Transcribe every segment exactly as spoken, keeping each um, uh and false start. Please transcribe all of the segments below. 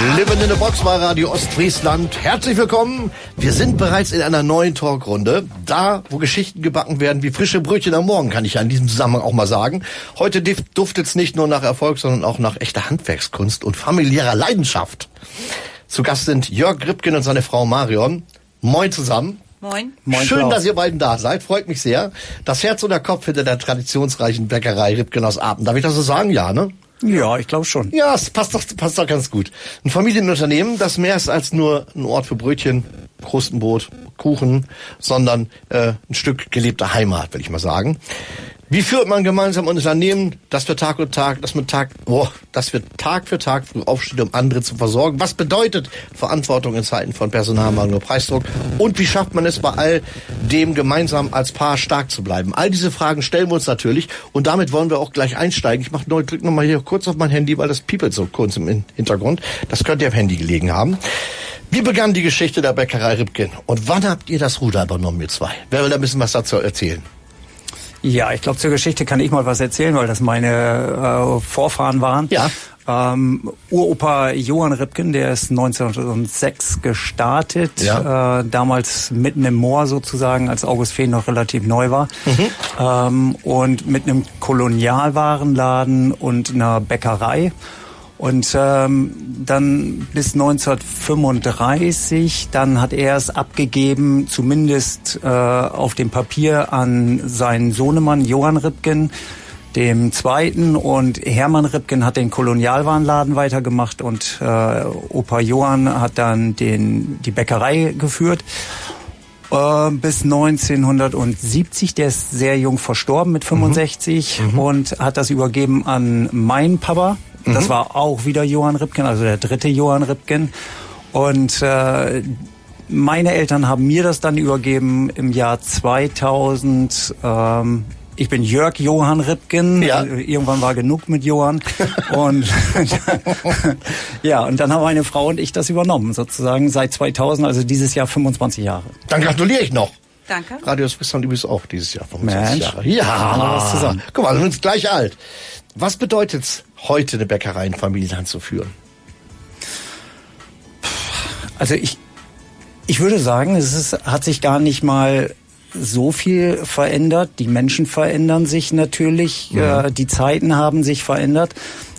Living in the Box bei Radio Ostfriesland. Herzlich willkommen. Wir sind bereits in einer neuen Talkrunde. Da, wo Geschichten gebacken werden wie frische Brötchen am Morgen, kann ich ja in diesem Zusammenhang auch mal sagen. Heute duftet es nicht nur nach Erfolg, sondern auch nach echter Handwerkskunst und familiärer Leidenschaft. Zu Gast sind Jörg Ripken und seine Frau Marion. Moin zusammen. Moin. Moin. Schön, Klaus, dass ihr beiden da seid. Freut mich sehr. Das Herz und der Kopf hinter der traditionsreichen Bäckerei Ripken aus Apen. Darf ich das so sagen? Ja, ne? Ja, ich glaube schon. Ja, es passt doch, passt doch ganz gut. Ein Familienunternehmen, das mehr ist als nur ein Ort für Brötchen, Krustenbrot, Kuchen, sondern äh, ein Stück gelebter Heimat, will ich mal sagen. Wie führt man gemeinsam ein Unternehmen, das für Tag und Tag, das mit Tag, oh, das wir Tag für Tag früh aufsteht, um andere zu versorgen? Was bedeutet Verantwortung in Zeiten von Personalmangel und Preisdruck? Und wie schafft man es bei all dem gemeinsam als Paar stark zu bleiben? All diese Fragen stellen wir uns natürlich und damit wollen wir auch gleich einsteigen. Ich mach neu, drück nochmal hier kurz auf mein Handy, weil das piepelt so kurz im Hintergrund. Das könnte am Handy gelegen haben. Wie begann die Geschichte der Bäckerei Ripken? Und wann habt ihr das Ruder übernommen, ihr zwei? Wer will da ein bisschen was dazu erzählen? Ja, ich glaube, zur Geschichte kann ich mal was erzählen, weil das meine äh, Vorfahren waren. Ja. Ähm, Uropa Johann Ripken, der ist neunzehnhundertsechs gestartet, ja. äh, damals mitten im Moor sozusagen, als Augustfehn noch relativ neu war. Mhm. Ähm, und mit einem Kolonialwarenladen und einer Bäckerei. Und ähm, dann bis neunzehnhundertfünfunddreißig, dann hat er es abgegeben, zumindest äh, auf dem Papier, an seinen Sohnemann Johann Ripken, dem Zweiten. Und Hermann Ripken hat den Kolonialwarenladen weitergemacht und äh, Opa Johann hat dann den die Bäckerei geführt. Äh, bis neunzehnhundertsiebzig, der ist sehr jung verstorben mit fünfundsechzig mhm. und hat das übergeben an meinen Papa. Das war auch wieder Johann Ripken, also der dritte Johann Ripken. Und äh, meine Eltern haben mir das dann übergeben im Jahr zweitausend. Ähm, ich bin Jörg Johann Ripken. Ja. Irgendwann war genug mit Johann. Und ja, und dann haben meine Frau und ich das übernommen, sozusagen seit zweitausend, also dieses Jahr fünfundzwanzig Jahre. Dann gratuliere ich noch. Danke. Radio Ostfriesland übrigens auch dieses Jahr fünfundzwanzig Mensch. Jahre. Ja, was zusammen. Guck mal, wir sind gleich alt. Was bedeutet es, heute eine Bäckerei in Familienhand zu führen? Also ich, ich würde sagen, es ist, hat sich gar nicht mal so viel verändert. Die Menschen verändern sich natürlich, mhm. äh, die Zeiten haben sich verändert.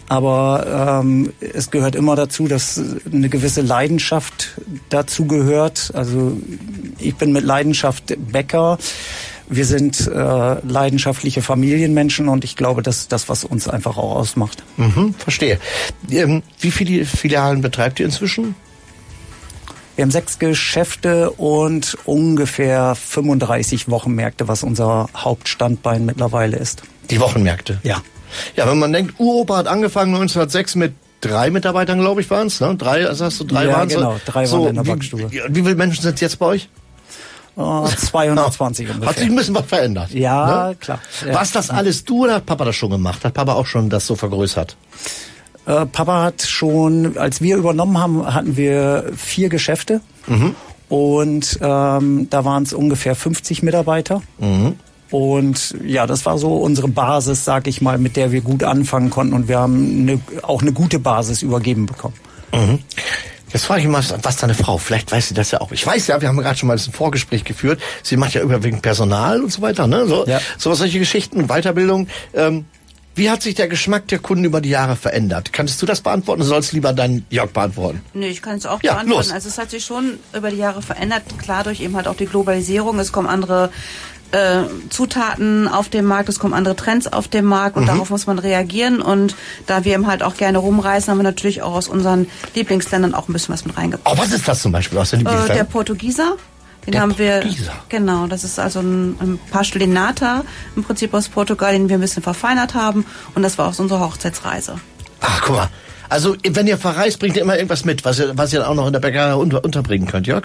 Aber ähm, es gehört immer dazu, dass eine gewisse Leidenschaft dazu gehört. Also ich bin mit Leidenschaft Bäcker. Wir sind äh, leidenschaftliche Familienmenschen und ich glaube, das ist das, was uns einfach auch ausmacht. Mhm, verstehe. Ähm, wie viele Filialen betreibt ihr inzwischen? Wir haben sechs Geschäfte und ungefähr fünfunddreißig Wochenmärkte, was unser Hauptstandbein mittlerweile ist. Die Wochenmärkte? Ja. Ja, wenn man denkt, Uropa hat angefangen neunzehnhundertsechs mit drei Mitarbeitern, glaube ich, waren es. Ne? Drei, also hast du drei ja, waren es? Genau, drei so, waren in der wie, Backstube. Wie, wie viele Menschen sind es jetzt bei euch? Oh, zweihundertzwanzig ungefähr. Hat sich ein bisschen was verändert. Ja, ne? klar. Ja. War das alles du oder hat Papa das schon gemacht? Hat Papa auch schon das so vergrößert? Äh, Papa hat schon, als wir übernommen haben, hatten wir vier Geschäfte. Mhm. Und ähm, da waren es ungefähr fünfzig Mitarbeiter. Mhm. Und ja, das war so unsere Basis, sag ich mal, mit der wir gut anfangen konnten. Und wir haben eine, auch eine gute Basis übergeben bekommen. Mhm. Jetzt frage ich mal, was deine Frau, vielleicht weiß sie das ja auch. Ich weiß ja, wir haben gerade schon mal ein Vorgespräch geführt. Sie macht ja überwiegend Personal und so weiter, ne? So, ja. so solche Geschichten, Weiterbildung. Ähm, wie hat sich der Geschmack der Kunden über die Jahre verändert? Kannst du das beantworten oder sollst du lieber deinen Jörg beantworten? Nee, ich kann es auch ja, beantworten. Los. Also es hat sich schon über die Jahre verändert. Klar, durch eben halt auch die Globalisierung. Es kommen andere äh, Zutaten auf den Markt, es kommen andere Trends auf den Markt und mhm. darauf muss man reagieren. Und da wir eben halt auch gerne rumreisen, haben wir natürlich auch aus unseren Lieblingsländern auch ein bisschen was mit reingebracht. Oh, was ist das zum Beispiel aus den Äh, Lieblingsländern? der Portugieser. Den Der haben wir, Portugieser. genau, das ist also ein, ein Pastel de Nata, im Prinzip aus Portugal, den wir ein bisschen verfeinert haben. Und das war auch unsere Hochzeitsreise. Ach, guck mal. Also, wenn ihr verreist, bringt ihr immer irgendwas mit, was ihr, was ihr auch noch in der Bäckerei unter, unterbringen könnt, Jörg?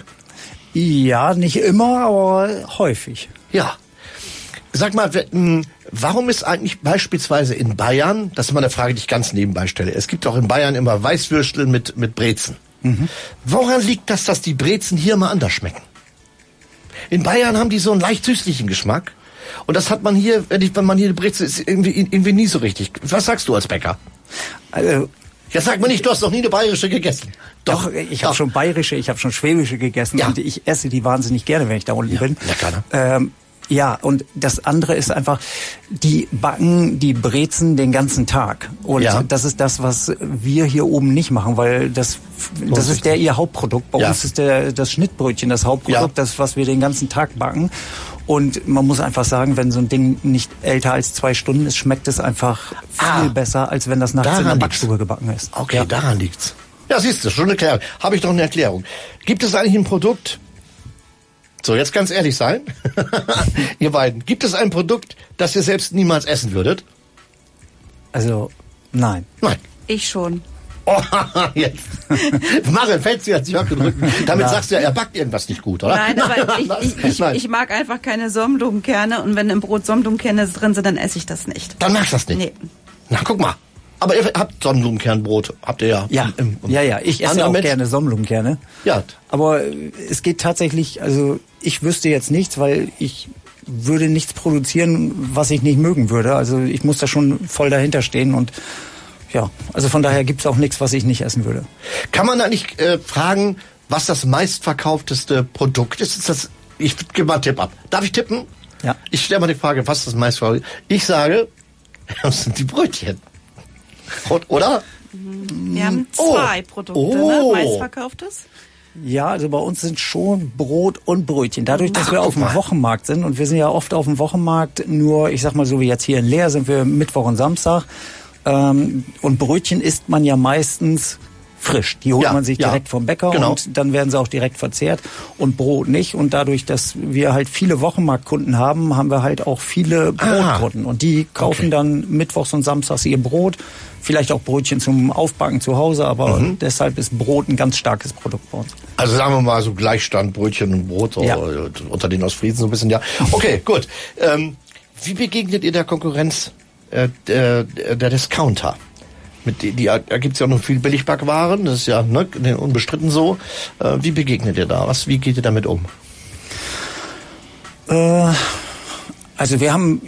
Ja, nicht immer, aber häufig. Ja. Sag mal, warum ist eigentlich beispielsweise in Bayern, das ist mal eine Frage, die ich ganz nebenbei stelle, es gibt auch in Bayern immer Weißwürstel mit, mit Brezen. Mhm. Woran liegt das, dass die Brezen hier mal anders schmecken? In Bayern haben die so einen leicht süßlichen Geschmack. Und das hat man hier, wenn man hier eine Breze ist, irgendwie, irgendwie nie so richtig. Was sagst du als Bäcker? Also, Jetzt sag mir nicht, du hast noch nie eine bayerische gegessen. Doch, doch ich habe schon bayerische, ich habe schon schwäbische gegessen ja. und ich esse die wahnsinnig gerne, wenn ich da unten ja, bin. Lecker, ne? Ähm, ja, und das andere ist einfach, die backen die Brezen den ganzen Tag. Und ja. das ist das, was wir hier oben nicht machen, weil das, das ist der ihr Hauptprodukt. Bei ja. uns ist der, das Schnittbrötchen das Hauptprodukt, ja. das, was wir den ganzen Tag backen. Und man muss einfach sagen, wenn so ein Ding nicht älter als zwei Stunden ist, schmeckt es einfach ah, viel besser, als wenn das nachts in der Backstube gebacken ist. Okay, ja. daran liegt's. Ja, siehst du, schon eine Erklärung. Habe ich doch eine Erklärung. Gibt es eigentlich ein Produkt, so jetzt ganz ehrlich sein, ihr beiden, gibt es ein Produkt, das ihr selbst niemals essen würdet? Also, nein. Nein. Ich schon. Oh, jetzt. Maren, fällt sie jetzt nicht auf den Rücken. Damit ja. sagst du ja, er backt irgendwas nicht gut, oder? Nein, aber ich, ich, ich, ich mag einfach keine Sonnenblumenkerne und wenn im Brot Sonnenblumenkerne drin sind, dann esse ich das nicht. Dann magst du das nicht? Nee. Na, guck mal. Aber ihr habt Sonnenblumenkernbrot, habt ihr ja. Ja, im, im ja, ja. Ich esse auch Mensch. gerne Sonnenblumenkerne. Ja. Aber es geht tatsächlich, also ich wüsste jetzt nichts, weil ich würde nichts produzieren, was ich nicht mögen würde. Also ich muss da schon voll dahinter stehen und ja, also von daher gibt's auch nichts, was ich nicht essen würde. Kann man da nicht äh, fragen, was das meistverkaufteste Produkt ist? Ist das, ich gebe mal einen Tipp ab. Darf ich tippen? Ja. Ich stelle mal die Frage, was ist das meistverkaufteste? Ich sage, das sind die Brötchen. Oder? Wir haben zwei oh. Produkte, oh. ne? Meistverkauftes. Ja, also bei uns sind schon Brot und Brötchen. Dadurch, dass Ach, wir auf dem Wochenmarkt sind und wir sind ja oft auf dem Wochenmarkt, nur, ich sag mal so wie jetzt hier in Leer, sind wir Mittwoch und Samstag. Ähm, und Brötchen isst man ja meistens frisch. Die holt ja, man sich direkt ja, vom Bäcker genau. und dann werden sie auch direkt verzehrt und Brot nicht. Und dadurch, dass wir halt viele Wochenmarktkunden haben, haben wir halt auch viele Brotkunden. Und die kaufen okay. dann mittwochs und samstags ihr Brot. Vielleicht auch Brötchen zum Aufbacken zu Hause, aber mhm. deshalb ist Brot ein ganz starkes Produkt bei uns. Also sagen wir mal so Gleichstand Brötchen und Brot ja. unter den Ostfriesen so ein bisschen, ja. Okay, gut. Ähm, wie begegnet ihr der Konkurrenz äh, der, der Discounter? Mit die, die, da gibt's ja noch viel Billigbackwaren, das ist ja ne, unbestritten so. Äh, wie begegnet ihr da? Was, wie geht ihr damit um? Äh, also wir haben...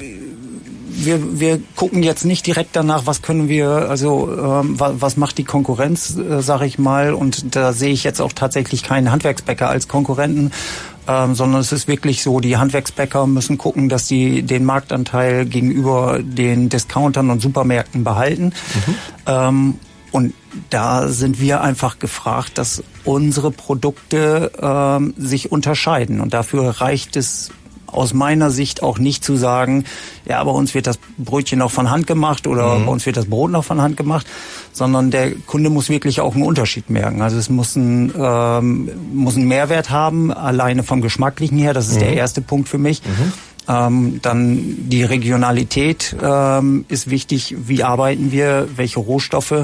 Wir, wir gucken jetzt nicht direkt danach, was können wir, also ähm, was, was macht die Konkurrenz, äh, sage ich mal. Und da sehe ich jetzt auch tatsächlich keinen Handwerksbäcker als Konkurrenten, ähm, sondern es ist wirklich so, die Handwerksbäcker müssen gucken, dass sie den Marktanteil gegenüber den Discountern und Supermärkten behalten. Mhm. Ähm, und da sind wir einfach gefragt, dass unsere Produkte ähm, sich unterscheiden. Und dafür reicht es aus meiner Sicht auch nicht zu sagen, ja, bei uns wird das Brötchen noch von Hand gemacht oder mhm. bei uns wird das Brot noch von Hand gemacht, sondern der Kunde muss wirklich auch einen Unterschied merken. Also es muss ein, ähm, muss einen Mehrwert haben, alleine vom Geschmacklichen her, das ist mhm. der erste Punkt für mich. Mhm. Ähm, dann die Regionalität ähm, ist wichtig, wie arbeiten wir, welche Rohstoffe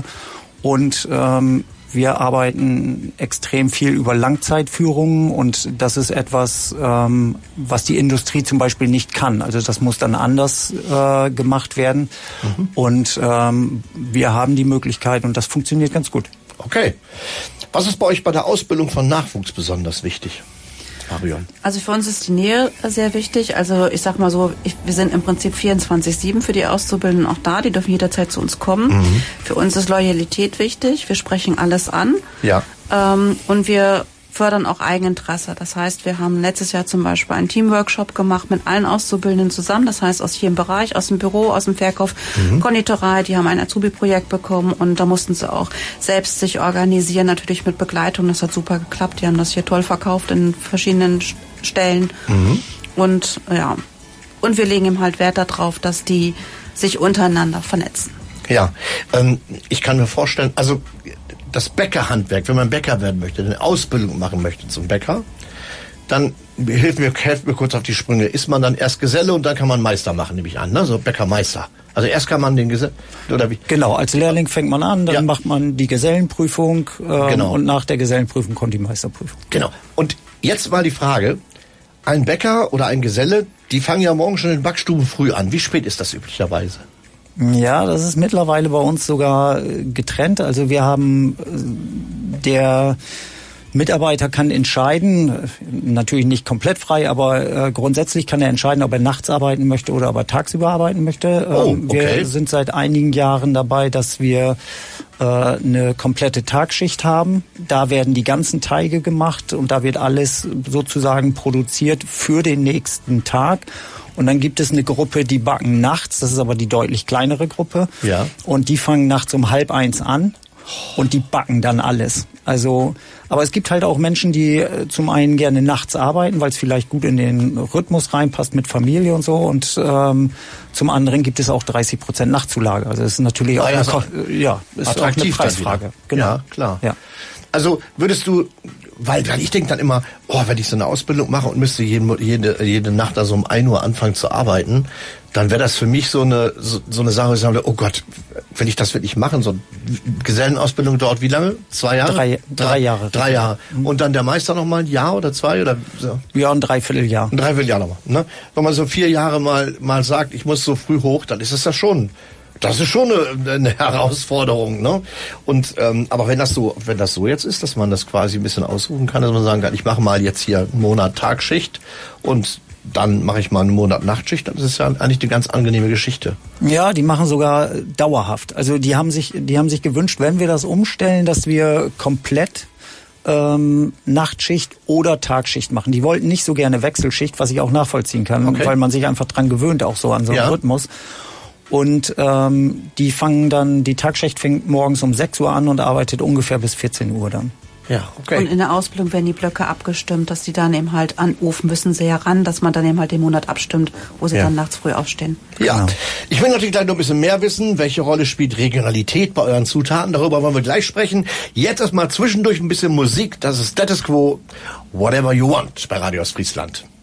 und ähm, wir arbeiten extrem viel über Langzeitführungen und das ist etwas, ähm, was die Industrie zum Beispiel nicht kann. Also das muss dann anders äh, gemacht werden. Mhm. Und ähm, wir haben die Möglichkeit und das funktioniert ganz gut. Okay. Was ist bei euch bei der Ausbildung von Nachwuchs besonders wichtig? Marion. Also für uns ist die Nähe sehr wichtig. Also ich sag mal so, ich, wir sind im Prinzip vierundzwanzig sieben für die Auszubildenden auch da. Die dürfen jederzeit zu uns kommen. Mhm. Für uns ist Loyalität wichtig. Wir sprechen alles an. Ja. Ähm, und wir fördern auch Eigeninteresse. Das heißt, wir haben letztes Jahr zum Beispiel einen Teamworkshop gemacht mit allen Auszubildenden zusammen. Das heißt, aus jedem Bereich, aus dem Büro, aus dem Verkauf, mhm. Konditorei, die haben ein Azubi-Projekt bekommen und da mussten sie auch selbst sich organisieren, natürlich mit Begleitung. Das hat super geklappt. Die haben das hier toll verkauft in verschiedenen Stellen. Mhm. Und ja, und wir legen eben halt Wert darauf, dass die sich untereinander vernetzen. Ja, ähm, ich kann mir vorstellen, also das Bäckerhandwerk, wenn man Bäcker werden möchte, eine Ausbildung machen möchte zum Bäcker, dann hilft mir, helft mir kurz auf die Sprünge. Ist man dann erst Geselle und dann kann man Meister machen, nehme ich an, ne? So Bäckermeister. Also erst kann man den Geselle, oder wie? Genau, als Lehrling fängt man an, dann ja. macht man die Gesellenprüfung ähm, genau. und nach der Gesellenprüfung kommt die Meisterprüfung. Genau. Und jetzt mal die Frage, ein Bäcker oder ein Geselle, die fangen ja morgen schon in den Backstuben früh an. Wie spät ist das üblicherweise? Ja, das ist mittlerweile bei uns sogar getrennt. Also wir haben der Mitarbeiter kann entscheiden, natürlich nicht komplett frei, aber äh, grundsätzlich kann er entscheiden, ob er nachts arbeiten möchte oder ob er tagsüber arbeiten möchte. Oh, ähm, okay. Wir sind seit einigen Jahren dabei, dass wir äh, eine komplette Tagschicht haben. Da werden die ganzen Teige gemacht und da wird alles sozusagen produziert für den nächsten Tag. Und dann gibt es eine Gruppe, die backen nachts, das ist aber die deutlich kleinere Gruppe. Ja. Und die fangen nachts um halb eins an und die backen dann alles. Also, aber es gibt halt auch Menschen, die äh, zum einen gerne nachts arbeiten, weil es vielleicht gut in den Rhythmus reinpasst mit Familie und so. Und ähm, zum anderen gibt es auch dreißig Prozent Nachtzulage. Also es ist natürlich auch, Ah, ja, eine, so ja, ist auch eine Preisfrage. Genau. Ja, klar. Ja. Also würdest du, weil, weil ich denke dann immer, oh, wenn ich so eine Ausbildung mache und müsste jede, jede, jede Nacht also um ein Uhr anfangen zu arbeiten, dann wäre das für mich so eine so, so eine Sache, wo ich sage, oh Gott, will ich das wirklich machen? So eine Gesellenausbildung dauert wie lange? Zwei Jahre? Drei, drei Jahre. Drei Jahre. Und dann der Meister noch mal ein Jahr oder zwei oder so? Ja, ein Dreivierteljahr. Ein Dreivierteljahr nochmal. Ne? Wenn man so vier Jahre mal mal sagt, ich muss so früh hoch, dann ist es das schon. Das ist schon eine, eine Herausforderung, ne? Und ähm, aber wenn das so, wenn das so jetzt ist, dass man das quasi ein bisschen ausruhen kann, dass man sagen kann, ich mache mal jetzt hier einen Monat Tagschicht und dann mache ich mal einen Monat Nachtschicht, dann ist es ja eigentlich eine ganz angenehme Geschichte. Ja, die machen sogar dauerhaft. Also die haben sich, die haben sich gewünscht, wenn wir das umstellen, dass wir komplett ähm, Nachtschicht oder Tagschicht machen. Die wollten nicht so gerne Wechselschicht, was ich auch nachvollziehen kann, Okay. weil man sich einfach dran gewöhnt, auch so an so einen Ja. Rhythmus. Und ähm, die fangen dann, die Tagschicht fängt morgens um sechs Uhr an und arbeitet ungefähr bis vierzehn Uhr dann. Ja, okay. Und in der Ausbildung werden die Blöcke abgestimmt, dass die dann eben halt an Ofen müssen sie heran, dass man dann eben halt den Monat abstimmt, wo sie Ja. dann nachts früh aufstehen. Ja, Genau. ich will natürlich gleich noch ein bisschen mehr wissen. Welche Rolle spielt Regionalität bei euren Zutaten? Darüber wollen wir gleich sprechen. Jetzt erstmal zwischendurch ein bisschen Musik. Das ist Status Quo, Whatever You Want bei Radio Ostfriesland.